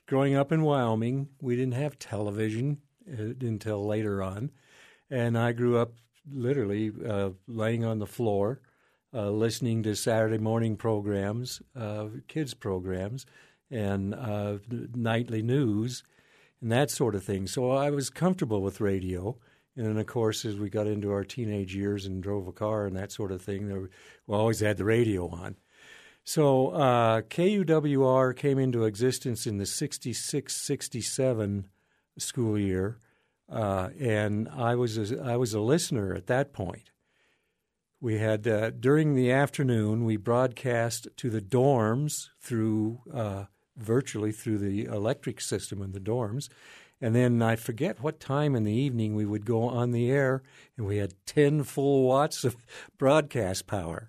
growing up in Wyoming, we didn't have television until later on. And I grew up literally laying on the floor, listening to Saturday morning programs, kids programs, and nightly news, and that sort of thing. So I was comfortable with radio. And then, of course, as we got into our teenage years and drove a car and that sort of thing, we always had the radio on. So KUWR came into existence in the 66-67 school year, and I was a listener at that point. We had during the afternoon, we broadcast to the dorms through virtually through the electric system in the dorms. And then I forget what time in the evening we would go on the air, and we had 10 full watts of broadcast power.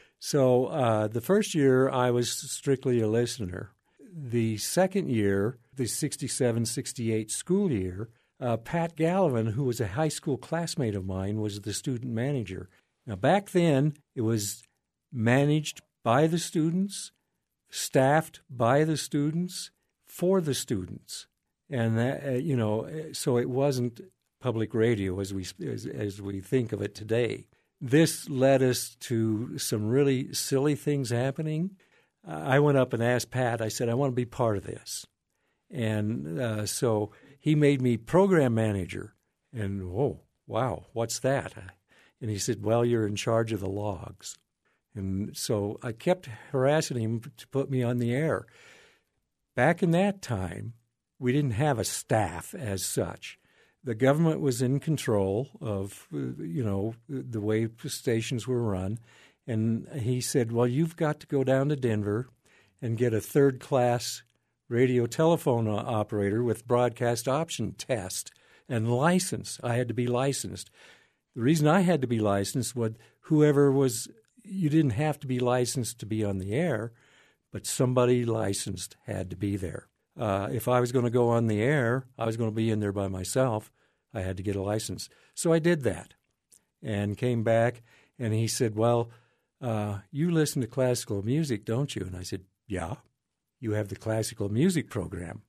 So the first year I was strictly a listener. The second year, the 67-68 school year, Pat Gallivan, who was a high school classmate of mine, was the student manager. Now, back then, it was managed by the students, staffed by the students, for the students. And that, so it wasn't public radio as we think of it today. This led us to some really silly things happening. I went up and asked Pat. I said, "I want to be part of this," and so he made me program manager. And wow, what's that? And he said, "Well, you're in charge of the logs." And so I kept harassing him to put me on the air. Back in that time, we didn't have a staff as such. The government was in control of, the way stations were run. And he said, "Well, you've got to go down to Denver and get a third-class radio telephone operator with broadcast option test and license." I had to be licensed. The reason I had to be licensed was you didn't have to be licensed to be on the air, but somebody licensed had to be there. If I was going to go on the air, I was going to be in there by myself. I had to get a license. So I did that and came back, and he said, "Well, you listen to classical music, don't you?" And I said, "Yeah, you have the classical music program."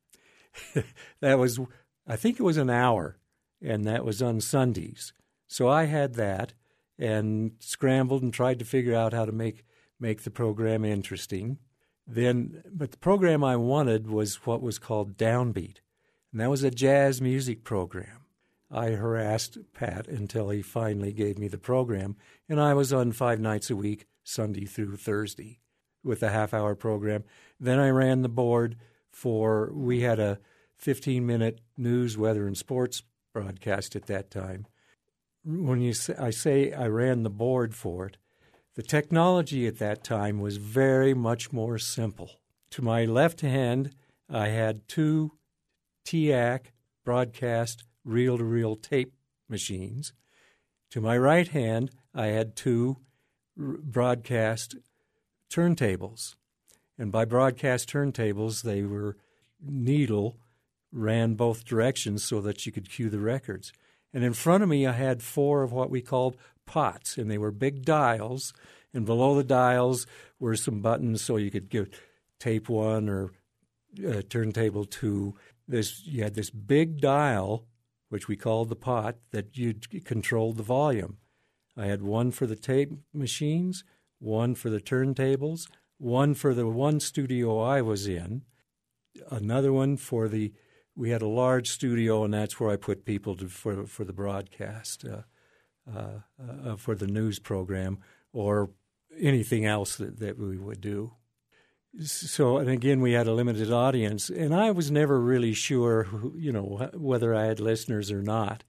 I think it was an hour, and that was on Sundays. So I had that and scrambled and tried to figure out how to make the program interesting. But the program I wanted was what was called Downbeat, and that was a jazz music program. I harassed Pat until he finally gave me the program, and I was on 5 nights a week, Sunday through Thursday, with a half-hour program. Then I ran the board we had a 15-minute news, weather, and sports broadcast at that time. When I say I ran the board for it, the technology at that time was very much more simple. To my left hand, I had 2 TEAC broadcast reel-to-reel tape machines. To my right hand, I had 2 broadcast turntables. And by broadcast turntables, they were needle, ran both directions so that you could cue the records. And in front of me, I had 4 of what we called pots, and they were big dials, and below the dials were some buttons so you could give tape 1 or turntable 2. You had this big dial, which we called the pot, that you controlled the volume. I had 1 for the tape machines, 1 for the turntables, 1 for the one studio I was in, another one for we had a large studio, and that's where I put people for the broadcast, for the news program, or anything else that we would do. So, and again, we had a limited audience, and I was never really sure, whether I had listeners or not.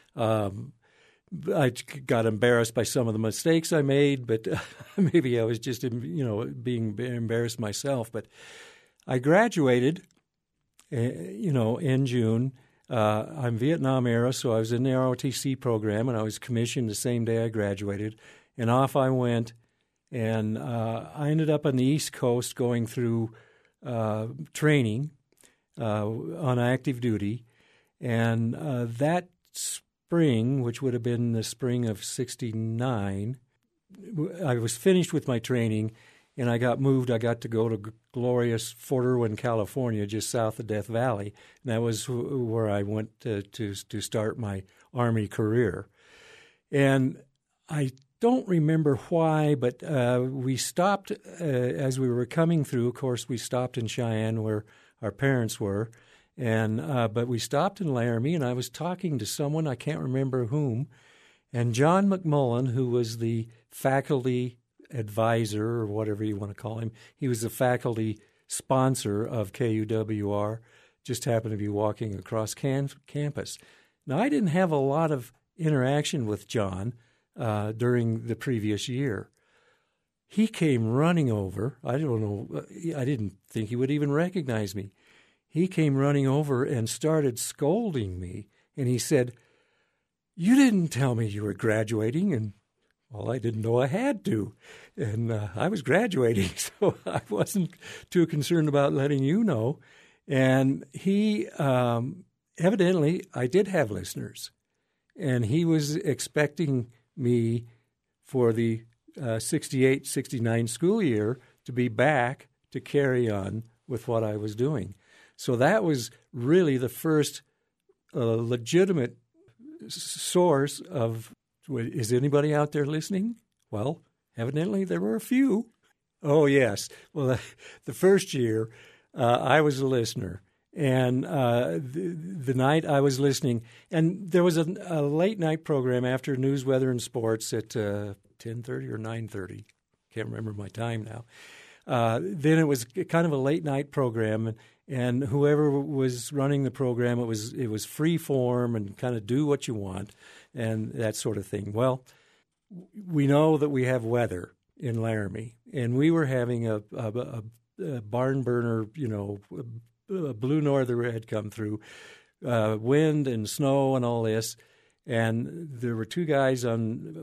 I got embarrassed by some of the mistakes I made, but maybe I was just, being embarrassed myself. But I graduated, in June. I'm Vietnam era, so I was in the ROTC program, and I was commissioned the same day I graduated, and off I went. And I ended up on the East Coast going through training on active duty. And that spring, which would have been the spring of '69, I was finished with my training, and I got moved. I got to go to glorious Fort Irwin, California, just south of Death Valley. And that was where I went to start my Army career. And I don't remember why, but we stopped as we were coming through. Of course, we stopped in Cheyenne where our parents were. But we stopped in Laramie, and I was talking to someone, I can't remember whom, and John McMullen, who was the faculty advisor or whatever you want to call him, he was the faculty sponsor of KUWR, just happened to be walking across campus. Now, I didn't have a lot of interaction with John during the previous year. He came running over. I don't know, I didn't think he would even recognize me. He came running over and started scolding me, and he said, "You didn't tell me you were graduating," and, well, I didn't know I had to, and I was graduating, so I wasn't too concerned about letting you know. And he, evidently, I did have listeners, and he was expecting me for the 68-69 school year to be back to carry on with what I was doing. So that was really the first legitimate source of, is anybody out there listening? Well, evidently there were a few. Oh, yes. Well, the first year I was a listener. And the night I was listening, and there was a late night program after news, weather, and sports at 10:30 or 9:30. Can't remember my time now. Then it was kind of a late night program, and whoever was running the program, it was free form and kind of do what you want and that sort of thing. Well, we know that we have weather in Laramie, and we were having a barn burner, a blue norther had come through, wind and snow and all this, and there were two guys on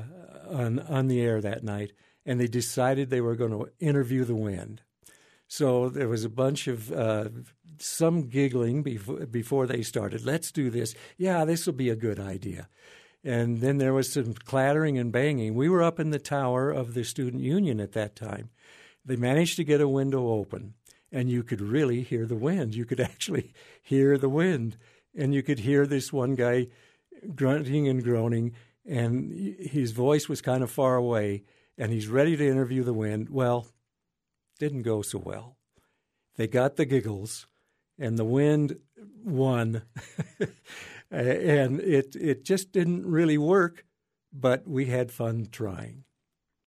the air that night, and they decided they were going to interview the wind. So there was a bunch of some giggling before they started. Let's do this. Yeah, this will be a good idea. And then there was some clattering and banging. We were up in the tower of the student union at that time. They managed to get a window open, and you could really hear the wind. You could actually hear the wind, and you could hear this one guy grunting and groaning, and his voice was kind of far away, and he's ready to interview the wind. Well, didn't go so well. They got the giggles, and the wind won, and it just didn't really work, but we had fun trying.